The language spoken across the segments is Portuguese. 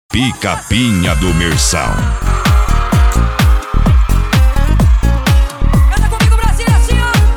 Picapinha do Mersal. Canta comigo, Brasil, assim,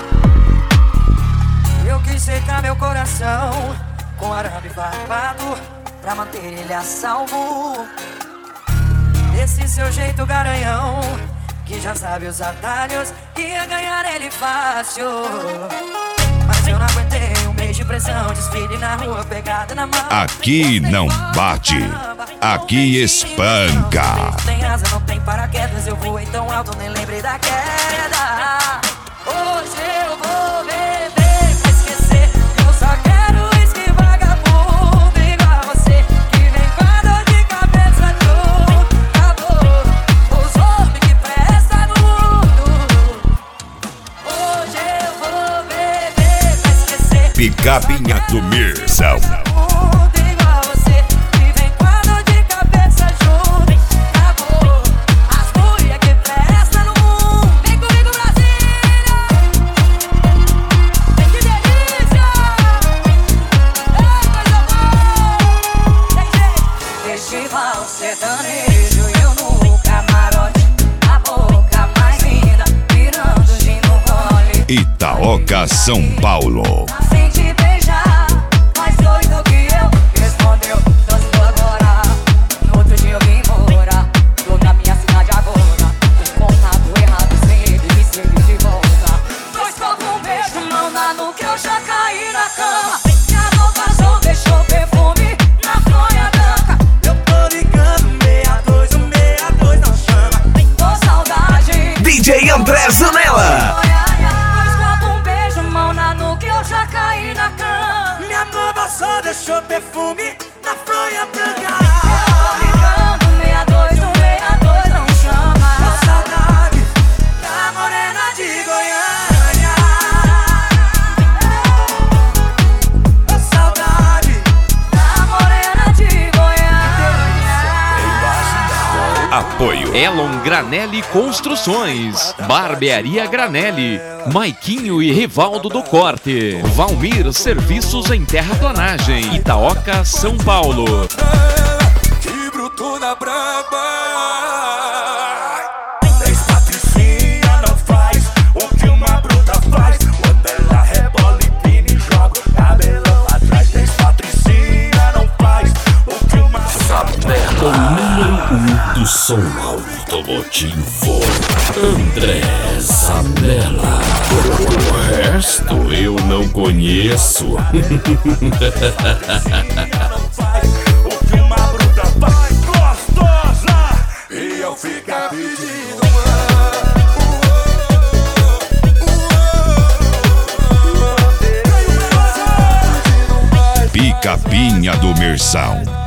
ó. Eu quis secar meu coração com arame farpado pra manter ele a salvo. Esse seu jeito garanhão, que já sabe os atalhos, ia ganhar ele fácil. Mas eu não aguentei um mês de pressão, desfile na rua, pegada na mão. Aqui não bate, aqui espanca. Tem asa, não tem paraquedas, eu voei tão alto, nem lembrei da queda. Hoje eu vou beber pra esquecer, eu só quero uísque vagabundo igual a você, que vem com a dor de cabeça junto. Acabou os homens que prestam no mundo. Hoje eu vou beber pra esquecer. Picapinha do Mersal. Sertanejo e eu no camarote, a boca mais linda, virando gin no gole. Itaoca, São Paulo. Sem te beijar, mais doido que eu, respondeu, dançou agora. No outro dia eu vim embora, tô na minha cidade agora. Fiz contato errado sem ele, me segue de volta. Dois copos, um beijo, mão na nuca, eu já caí na cama. Minha roupa só deixou perfume na fronha branca. Eu tô ligando 62, não chama. Tô saudade. DJ André Zanella. Dois copos, um beijo, mão na nuca, eu já caí na cama. Minha nova só deixou perfume na fronha branca. Eu tô ligando 62, não chama. Tô saudade da morena de Goiânia. Tô saudade Da morena de Goiânia. Apoio Elon Granelli Construções, Barbearia Granelli, Maiquinho e Rivaldo do Corte, Valmir Serviços em Terraplanagem, Itaoca, São Paulo. que bruto na braba. Três patricinha não faz o que uma bruta faz. Quando ela rebola e pina e joga o cabelão atrás. Três patricinha não faz o que uma O número 1 do som automotivo, André Zanella. O resto eu não conheço. não faz o que uma bruta faz. Gostosa e eu fico pedindo. Picapinha do Mersal.